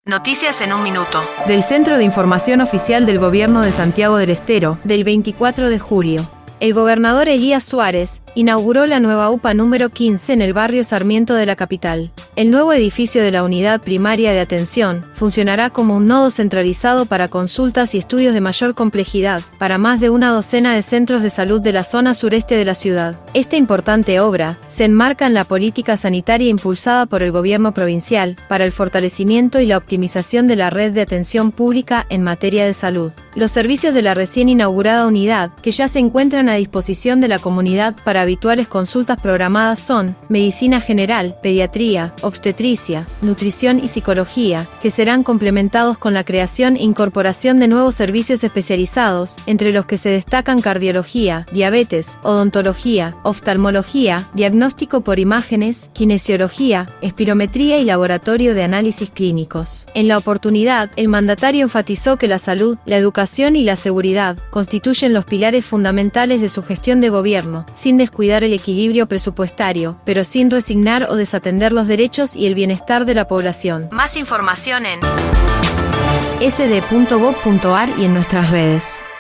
Noticias en un minuto. Del Centro de Información Oficial del Gobierno de Santiago del Estero, del 24 de julio. El gobernador Elías Suárez inauguró la nueva UPA número 15 en el barrio Sarmiento de la capital. El nuevo edificio de la Unidad Primaria de Atención funcionará como un nodo centralizado para consultas y estudios de mayor complejidad para más de una docena de centros de salud de la zona sureste de la ciudad. Esta importante obra se enmarca en la política sanitaria impulsada por el gobierno provincial para el fortalecimiento y la optimización de la red de atención pública en materia de salud. Los servicios de la recién inaugurada unidad, que ya se encuentran a disposición de la comunidad para habituales consultas programadas, son medicina general, pediatría, obstetricia, nutrición y psicología, que serán complementados con la creación e incorporación de nuevos servicios especializados, entre los que se destacan cardiología, diabetes, odontología, oftalmología, diagnóstico por imágenes, kinesiología, espirometría y laboratorio de análisis clínicos. En la oportunidad, el mandatario enfatizó que la salud, la educación y la seguridad constituyen los pilares fundamentales de su gestión de gobierno, sin descuidar el equilibrio presupuestario, pero sin resignar o desatender los derechos y el bienestar de la población. Más información en sd.gov.ar y en nuestras redes.